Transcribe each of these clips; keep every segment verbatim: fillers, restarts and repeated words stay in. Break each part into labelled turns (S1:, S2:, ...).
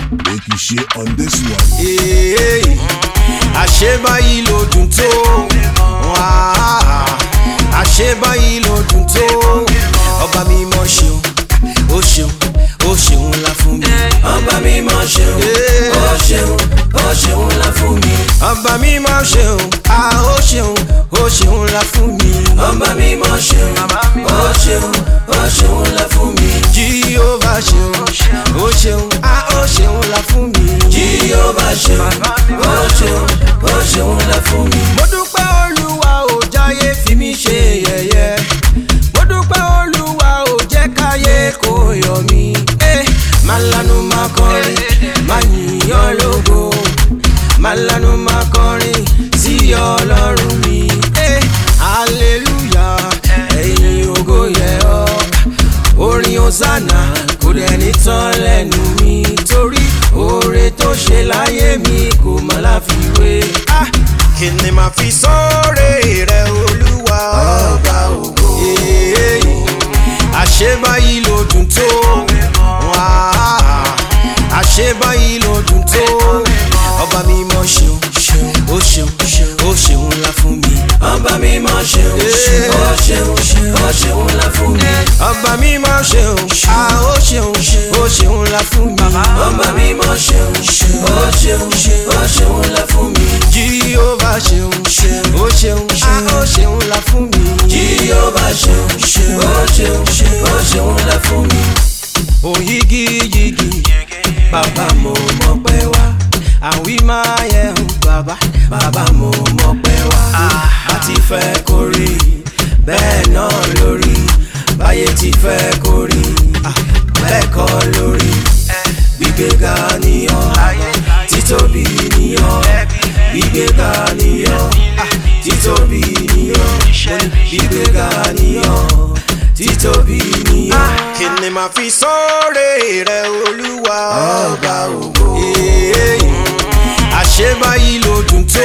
S1: Make you share on this one.
S2: Hey, àṣebáyìí ló dùn tó. Àṣebáyìí ló dùn tó. Ọba mímọ́ ṣeun, ó ṣeun, ó ṣeun ńlá fún mi.
S3: Ọba mímọ́ ṣeun, ó ṣeun, ó ṣeun ńlá fún mi.
S2: Ọba mímọ́ ṣeun, a ó ṣeun, ó ṣeun ńlá fún mi.
S3: Ọba mímọ́ ṣeun, ó ṣeun, ó ṣeun ńlá fún mi.
S2: Jíhóvá ṣeun, ó ṣeun, a ó ṣeun ńlá fún mi.
S3: Jíhóvá ṣeun, ó ṣeun, ó ṣeun ńlá fún mi.
S2: Mo dúpẹ́ Olúwa ò jáyé fi mí ṣe yẹ̀yẹ́. Mo dúpẹ́ Olúwa ò jẹ́ káyé kó yọ̀ mí. Máa lanu máa kọrin, máa yìn ọ́ lógo. Máa lanu máa kọrin sí Ọlọ́run mi. Hallelujah, ẹ̀yin ògo yẹ ọ́. Orin Hosanna kò dẹ̀ ní tán lẹ́nu mi. Torí oore tó ṣe láyé mi kò má láfiwé. Kí ni màá fi sóore rẹ Olúwa ọba ògo? Àṣebáyìí ló dùn tó. Àṣebáyìí ló dùn tó. Ọba mímọ́ ṣeun, ó ṣeun, ó ṣeun ńlá fún mi.
S3: Ọba mímọ́ ṣeun, ó ṣeun, ó ṣeun ńlá fún mi.
S2: Ọba mímọ́ ṣeun, a ó ṣeun, ó ṣeun ńlá fún mi.
S3: Ọba mímọ́ ṣeun, ó ṣeun, ó ṣeun ńlá fún mi.
S2: Jíhóvá ṣeun, ó ṣeun, a ó ṣeun ńlá fún mi.
S3: Jíhóvá ṣeun, ó ṣeun, ó ṣeun ńlá fún mi.
S2: Oyigiyigi, bàbá mo mọ̀ pé wá. Àwí máa yẹ hùn bàbá, bàbá mo mọ̀ pé wá. A ti fẹ́ kó rí, bẹ́ẹ̀ náà lórí. Báyé ti fẹ́ kó rí, bẹ́ẹ̀ kọ́ lórí. Gbígbéga nìyàn, títóbi nìyàn. Gbígbéga nìyàn, títóbi nìyàn. Gbígbéga nìyàn, títóbi nìyàn. Kí ni màá fi sóore rẹ Olúwa ọba ògo? Àṣebáyìí ló dùn tó.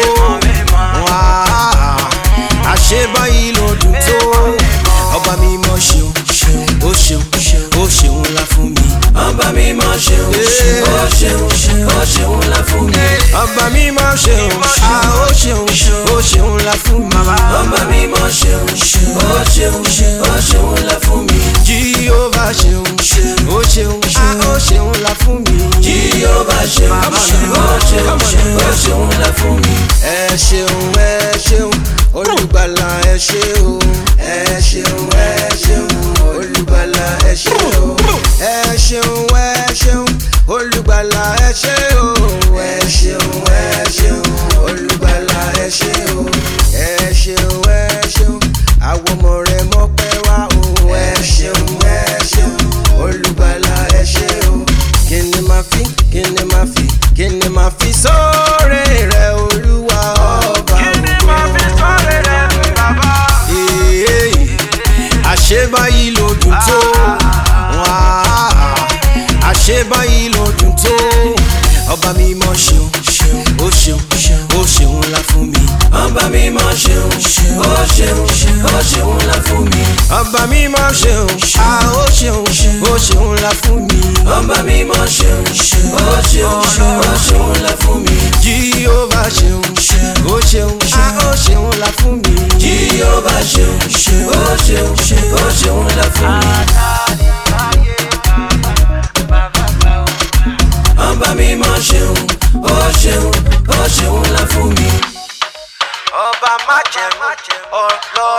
S2: Àṣebáyìí ló dùn tó. Ọba mímọ́ ṣeun, ó ṣeun, ó ṣeun ńlá fún mi.
S3: Ọba mímọ́ ṣeun, ó ṣeun, ó ṣeun ńlá fún mi.
S2: Ọba mímọ́ ṣeun, a ó ṣeun, ó ṣeun ńlá fún mi.
S3: Ọba mímọ́ ṣeun, ó ṣeun, ó ṣeun ńlá fún mi.
S2: Jíhóvá ṣeun, ó ṣeun, a ó ṣeun ńlá fún mi.
S3: Jíhóvá ṣeun, ó ṣeun, ó ṣeun ńlá fún mi.
S2: Ẹ ṣeun, ẹ ṣeun, olùgbàlà ẹ ṣé o. Ẹ ṣeun, ẹ ṣeun, olùgbàlà ẹ ṣé o. Ẹ ṣeun, ẹ ṣeun, olùgbàlà ẹ ṣé o. Ẹ ṣeun, ẹ ṣeun, olùgbàlà ẹ ṣé o. Ẹ ṣeun, ẹ ṣeun, àwọn ọmọ rẹ mọ́pẹ́ wá o. Ẹ ṣeun, ẹ ṣeun, olùgbàlà ẹ ṣé o. Kí ni màá fi, kí ni màá fi, kí ni màá fi sóore rẹ Olúwa ọba ògo? Kí ni màá fi sóore rẹ bàbá? Àṣebáyìí ló dùn tó. Àṣebáyìí ló dùn tó. Ọba mímọ́ ṣeun, ó ṣeun, ó ṣeun ńlá fún mi.
S3: Ọba mímọ́ ṣeun, ó ṣeun, ó ṣeun ńlá fún mi.
S2: Ọba mímọ́ ṣeun, a ó ṣeun, ó ṣeun ńlá fún mi.
S3: Ọba mímọ́ ṣeun, ó ṣeun, ó ṣeun ńlá fún mi.
S2: Jíhóvá ṣeun, ó ṣeun, a ó ṣeun ńlá fún mi.
S3: Jíhóvá ṣeun, ó ṣeun, ó ṣeun ńlá fún mi. Ọba mímọ́ ṣeun, ó ṣeun, ó ṣeun ńlá fún mi.
S2: Ọba májẹ̀mú, Ọlọ́run.